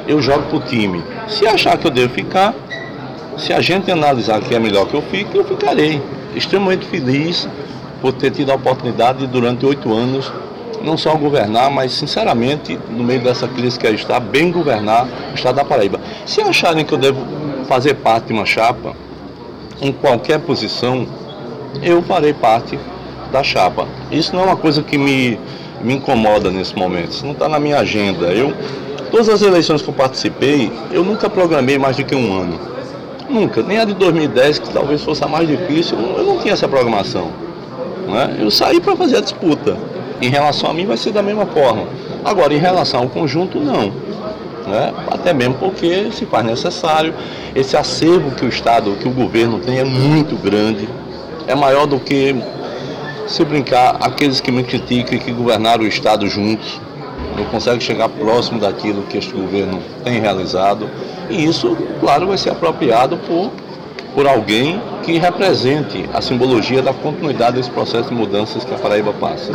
eu jogo pro time. Se achar que eu devo ficar, se a gente analisar que é melhor que eu fique, eu ficarei. Extremamente feliz por ter tido a oportunidade de, durante 8 anos, não só governar, mas sinceramente, no meio dessa crise que aí está, bem governar o estado da Paraíba. Se acharem que eu devo fazer parte de uma chapa, em qualquer posição, eu farei parte da chapa. Isso não é uma coisa que me incomoda nesse momento, isso não está na minha agenda. Todas as eleições que eu participei, eu nunca programei mais do que um ano. Nunca, nem a de 2010, que talvez fosse a mais difícil, eu não tinha essa programação. Né? Eu saí para fazer a disputa. Em relação a mim vai ser da mesma forma. Agora, em relação ao conjunto, não. Né? Até mesmo porque se faz necessário. Esse acervo que o Estado, que o governo tem é muito grande. É maior do que, se brincar, aqueles que me criticam e que governaram o Estado juntos. Não conseguem chegar próximo daquilo que este governo tem realizado. E isso, claro, vai ser apropriado por alguém que represente a simbologia da continuidade desse processo de mudanças que a Paraíba passa.